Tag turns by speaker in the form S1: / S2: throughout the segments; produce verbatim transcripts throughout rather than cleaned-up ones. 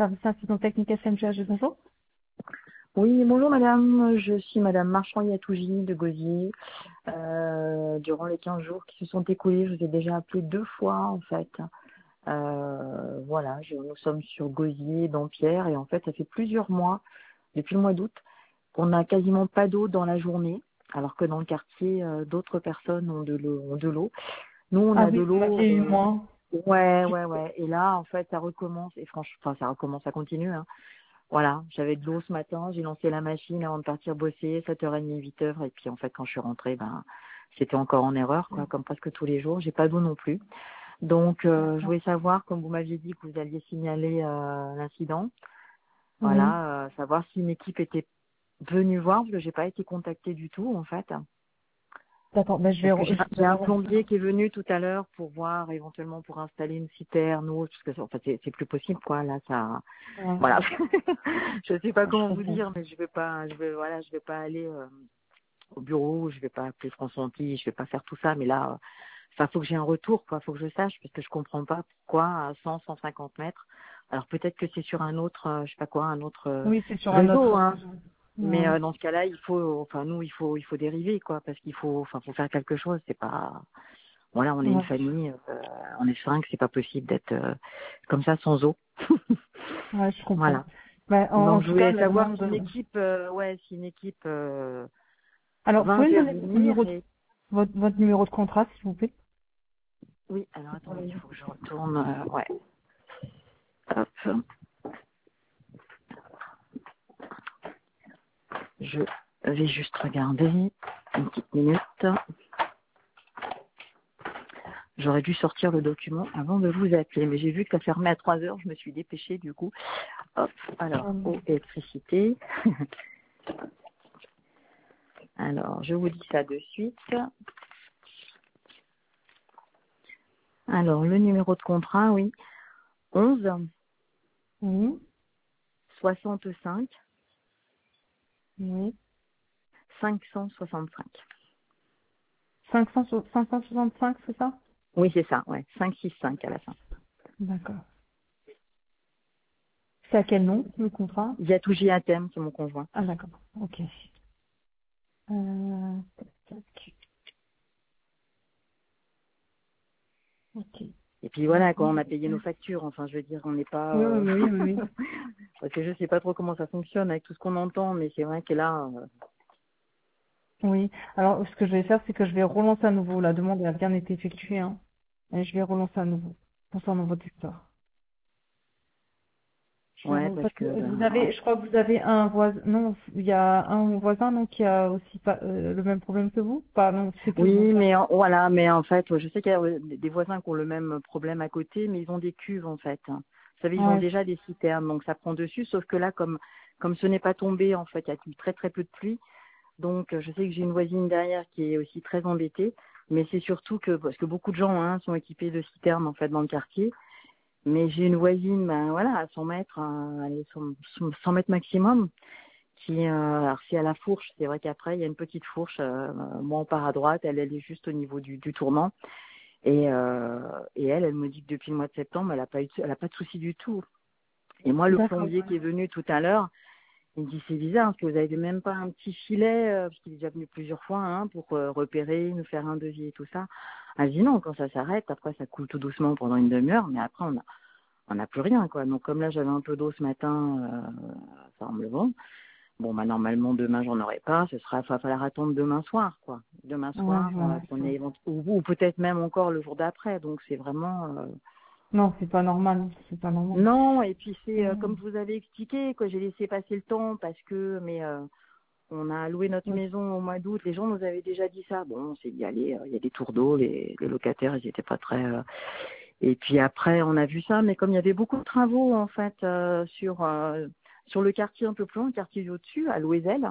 S1: service incident technique S M G H, bonjour.
S2: Oui, bonjour madame, je suis madame Marchand-Yatouji de Gosier. Euh, durant les quinze jours qui se sont écoulés, je vous ai déjà appelé deux fois en fait. Euh, voilà, je- nous sommes sur Gosier, Dampierre, et en fait ça fait plusieurs mois, depuis le mois d'août, qu'on n'a quasiment pas d'eau dans la journée, alors que dans le quartier, euh, d'autres personnes ont de l'eau. ont de l'eau. Nous, on
S1: Ah
S2: a de
S1: oui, vous
S2: l'eau.
S1: m'aviez eu
S2: euh,
S1: moi.
S2: ouais, ouais, ouais. Et là, en fait, ça recommence, et franchement, enfin, ça recommence, ça continue, hein. Voilà, j'avais de l'eau ce matin, j'ai lancé la machine avant de partir bosser, sept heures trente, huit heures, et puis en fait quand je suis rentrée, ben c'était encore en erreur, quoi, comme presque tous les jours. J'ai pas d'eau non plus. Donc euh, je
S1: D'accord.
S2: voulais savoir, comme vous m'aviez dit que vous alliez signaler euh, l'incident,
S1: Oui.
S2: voilà, euh, savoir si une équipe était venue voir, parce que j'ai pas été contactée du tout en fait.
S1: D'accord, ben, je vais,
S2: Parce que
S1: re-
S2: j'ai
S1: je
S2: j'ai
S1: vais
S2: un
S1: relancer.
S2: plombier qui est venu tout à l'heure pour voir éventuellement pour installer une citerne ou autre, parce que en fait c'est c'est plus possible quoi, là ça.
S1: Ouais,
S2: Voilà. Je sais pas
S1: je
S2: comment vous
S1: comprends.
S2: dire, mais je vais pas, je vais, voilà, je vais pas aller euh, au bureau, je vais pas appeler France Antilles, je vais pas faire tout ça, mais là, euh, enfin, faut que j'ai un retour, quoi, faut que je sache, parce que je comprends pas pourquoi à cent, cent cinquante mètres. Alors peut-être que c'est sur un autre, euh, je sais pas quoi, un autre euh,
S1: Oui, c'est sur un
S2: réseau,
S1: autre
S2: hein.
S1: réseau.
S2: Mais
S1: Ouais.
S2: euh, dans ce cas-là, il faut, enfin nous, il faut, il faut dériver, quoi, parce qu'il faut, enfin, faut faire quelque chose. C'est pas, voilà, on est une
S1: Ouais,
S2: famille, euh, on est cinq, c'est pas possible d'être euh, comme ça sans eau.
S1: ouais, je comprends.
S2: Voilà.
S1: Ben, en, en
S2: Donc je
S1: tout cas,
S2: voulais
S1: la
S2: savoir
S1: demande
S2: si une
S1: de...
S2: équipe, euh, ouais, si une équipe euh,
S1: Alors, vous
S2: va
S1: pouvez me donner votre
S2: intervenir.
S1: numéro de,
S2: Et
S1: votre, votre numéro de contrat, s'il vous plaît?
S2: oui, alors attendez, il faut que je retourne. euh, ouais. Hop. Je vais juste regarder une petite minute. J'aurais dû sortir le document avant de vous appeler, mais j'ai vu que ça fermait à trois heures. Je me suis dépêchée du coup. Hop. Alors,
S1: Euh,
S2: eau, électricité. Alors, je vous dis ça de suite. Alors, le numéro de contrat, oui. onze
S1: Oui,
S2: soixante-cinq
S1: oui.
S2: cinq cent soixante-cinq.
S1: cinq cents cinq cent soixante-cinq, c'est ça?
S2: Oui, c'est ça, ouais. cinq six cinq à la fin.
S1: D'accord. C'est à quel nom, le contrat?
S2: Yatouji Atem, c'est mon conjoint.
S1: Ah, d'accord. Ok. Euh, tac, tac. Ok.
S2: Et puis
S1: Alors,
S2: voilà, quand
S1: comment
S2: on
S1: je
S2: a
S1: vais
S2: payé nos
S1: faire?
S2: factures, enfin je veux dire, on n'est pas...
S1: Oui,
S2: euh,
S1: oui, oui, oui. Oui.
S2: Parce que je sais pas trop comment ça fonctionne avec tout ce qu'on entend, mais c'est vrai que là... euh,
S1: Oui. Alors, ce que je vais faire, c'est que je vais relancer à nouveau. La demande a bien été effectuée, hein. Et je vais relancer à nouveau concernant votre histoire. Je vais
S2: Ouais,
S1: re-
S2: parce
S1: Parce que
S2: que...
S1: vous
S2: ben,
S1: avez, je crois que vous avez un voisin, non, il y a un voisin, non, qui a aussi pas, euh, le même problème que vous? Pas, non, c'est que vous.
S2: oui, mais en- voilà, mais en fait, je sais qu'il y a euh, des voisins qui ont le même problème à côté, mais ils ont des cuves en fait. Vous savez, ils ont
S1: Ouais.
S2: déjà des citernes, donc ça prend dessus, sauf que là, comme comme ce n'est pas tombé, en fait, il y a eu très très peu de pluie, donc euh, je sais que j'ai une voisine derrière qui est aussi très embêtée, mais c'est surtout que, parce que beaucoup de gens hein, sont équipés de citernes en fait dans le quartier, mais j'ai une voisine, ben voilà, à cent mètres, hein, allez, cent cent mètres maximum, qui, euh, alors c'est à la fourche, c'est vrai qu'après il y a une petite fourche, euh, moi on part à droite, elle, elle est juste au niveau du, du tournant, et, euh, et elle, elle me dit que depuis le mois de septembre, elle a pas eu, de- elle a pas de souci du tout. Et moi, le
S1: D'accord.
S2: plombier qui est venu tout à l'heure, il me dit c'est bizarre parce que vous avez même pas un petit filet, euh, parce qu'il est déjà venu plusieurs fois hein, pour euh, repérer, nous faire un devis et tout ça. Elle dit non, quand ça s'arrête, après ça coule tout doucement pendant une demi-heure, mais après on a on n'a plus rien quoi. Donc comme là j'avais un peu d'eau ce matin, euh, ça me le bon. Bon bah normalement demain j'en aurai pas, ce sera, il va falloir attendre demain soir quoi. Demain
S1: Ouais,
S2: soir, euh,
S1: ouais.
S2: qu'on ait évent- ou, ou peut-être même encore le jour d'après. Donc c'est vraiment euh,
S1: Non, c'est pas normal, c'est pas normal.
S2: non. Et puis c'est euh,
S1: Euh,
S2: comme je vous avais expliqué quoi, j'ai laissé passer le temps parce que mais euh, on a loué notre
S1: oui.
S2: maison au mois d'août. Les gens nous avaient déjà dit ça. Bon, on s'est dit allez, euh, il y a des tours d'eau, les, les locataires ils étaient pas très. euh, Et puis après on a vu ça, mais comme il y avait beaucoup de travaux en fait euh, sur euh, sur le quartier un peu plus loin, le quartier au-dessus, à Louézel.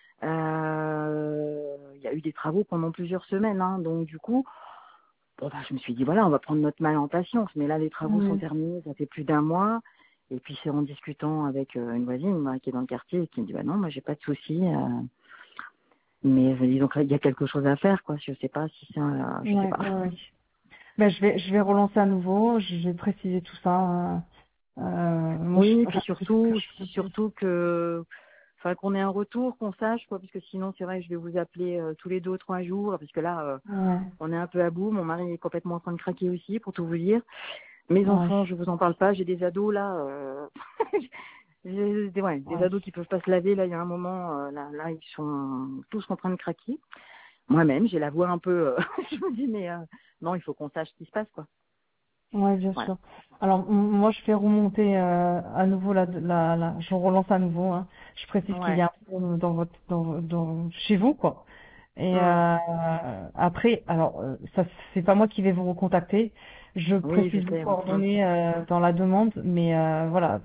S2: Euh, il y a eu des travaux pendant plusieurs semaines, hein, donc du coup, bon, bah, je me suis dit voilà, on va prendre notre mal en patience. Mais là, les travaux sont
S1: Oui.
S2: terminés, ça fait plus d'un mois. Et puis c'est en discutant avec euh, une voisine moi, qui est dans le quartier et qui me dit bah non, moi j'ai pas de souci, euh, mais euh, disons qu'il y a quelque chose à faire, quoi. Je sais pas si c'est, un- je sais
S1: Ouais,
S2: pas.
S1: ouais, ouais. Ben, je vais, je vais relancer à nouveau, je vais préciser tout ça. euh, Euh, moi,
S2: Oui,
S1: je,
S2: puis
S1: enfin, c'est ce que
S2: surtout,
S1: je fais.
S2: surtout que, enfin, qu'on ait un retour, qu'on sache, quoi, parce que sinon, c'est vrai que je vais vous appeler euh, tous les deux ou trois jours, parce que là, euh,
S1: Ouais,
S2: on est un peu à bout. Mon mari est complètement en train de craquer aussi, pour tout vous dire. Mes
S1: ouais,
S2: enfants, je vous en parle pas. J'ai des ados là, euh... j'ai des, ouais, des
S1: ouais.
S2: ados qui peuvent pas se laver. Là, il y a un moment, euh, là, là, ils sont tous en train de craquer. Moi-même, j'ai la voix un peu. euh, je me dis, mais euh, non, il faut qu'on sache ce qui se passe, quoi.
S1: Ouais, bien
S2: Voilà.
S1: sûr. Alors, m- moi, je fais remonter euh, à nouveau la, la, la, je relance à nouveau. Hein. Je précise qu'il y
S2: Ouais.
S1: a un problème dans votre, dans, dans, chez vous, quoi. Et
S2: Hmm.
S1: euh, après, alors, euh, ça, c'est pas moi qui vais vous recontacter. Je
S2: Oui, je
S1: précise vos
S2: sais. Ouais. Hmm.
S1: coordonnées euh, dans la demande, mais euh, voilà,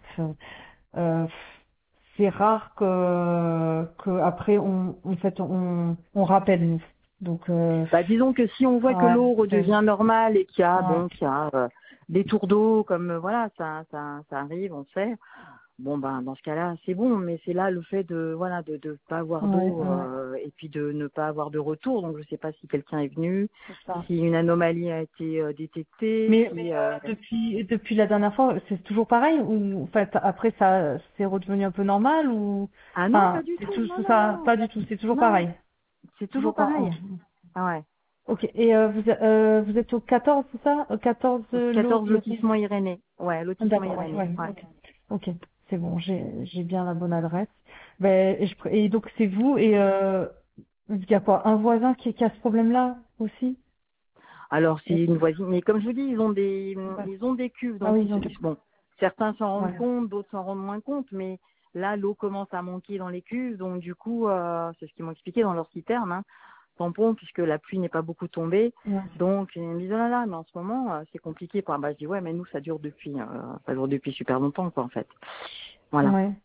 S1: euh, c'est rare que, que après, on, en fait, on, on rappelle nous. Donc, euh,
S2: Bah, disons que si on voit que
S1: ouais,
S2: l'eau
S1: c'est,
S2: redevient normale et qu'il y a
S1: ouais,
S2: bon, qu'il y a euh, des tours d'eau, comme euh, voilà, ça, ça, ça arrive, on sait. Bon ben dans ce cas-là c'est bon, mais c'est là le fait de voilà de de pas avoir
S1: ouais,
S2: d'eau
S1: ouais,
S2: euh, et puis de ne pas avoir de retour. Donc je sais pas si quelqu'un est venu,
S1: c'est ça.
S2: si une anomalie a été euh, détectée,
S1: Mais, mais
S2: si euh,
S1: euh, depuis depuis la dernière fois, c'est toujours pareil ou en fait après ça c'est redevenu un peu normal ou
S2: ah non pas
S1: enfin
S2: du
S1: c'est
S2: tout,
S1: tout
S2: non
S1: tout
S2: non
S1: ça
S2: non
S1: pas du tout, c'est toujours
S2: non,
S1: pareil.
S2: c'est toujours
S1: Toujours pas.
S2: pareil.
S1: Ok.
S2: Ah ouais.
S1: Ok. Et euh, vous euh, vous êtes au quatorze, c'est ça? Au quatorze
S2: Au
S1: euh, l'eau
S2: quatorze
S1: Iris.
S2: lotissement Irénée. Ouais, lotissement
S1: D'accord, ouais,
S2: Irénée.
S1: ouais,
S2: Ouais.
S1: ok. Ok, c'est bon, j'ai j'ai bien la bonne adresse. Ben et, je, pr- et donc c'est vous et euh, il y a quoi, un voisin qui, qui a ce problème-là aussi?
S2: Alors c'est
S1: Et-
S2: une voisine, mais comme je vous dis, ils ont des
S1: ouais.
S2: ils ont des cuves,
S1: Ah
S2: donc
S1: oui,
S2: ils
S1: ils ont
S2: se
S1: du...
S2: bon, certains s'en rendent
S1: ouais,
S2: compte, d'autres s'en rendent moins compte, mais là l'eau commence à manquer dans les cuves, donc du coup euh, c'est ce qu'ils m'ont expliqué dans leur citerne, hein, tampon, puisque la pluie n'est pas beaucoup tombée.
S1: ouais,
S2: Donc ils me disent oh là là, mais en ce moment euh, c'est compliqué. Pour... Bah, je dis ouais, mais nous ça dure depuis euh, ça dure depuis super longtemps quoi en fait. Voilà.
S1: ouais.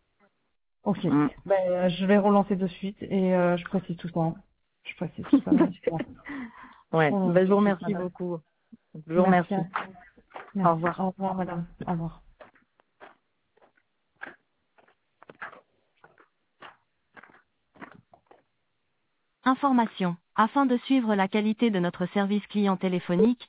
S1: Ok.
S2: Mm.
S1: Ben, je vais relancer de suite et euh, je précise tout ça. Je précise tout ça. Donc, bon, je
S2: ouais,
S1: relance
S2: bah, je
S1: de
S2: vous
S1: suite,
S2: remercie
S1: madame.
S2: beaucoup. Je vous
S1: Merci
S2: remercie.
S1: à vous.
S2: Au
S1: Merci.
S2: revoir.
S1: Au revoir, madame. Au revoir.
S3: Information. Afin de suivre la qualité de notre service client téléphonique,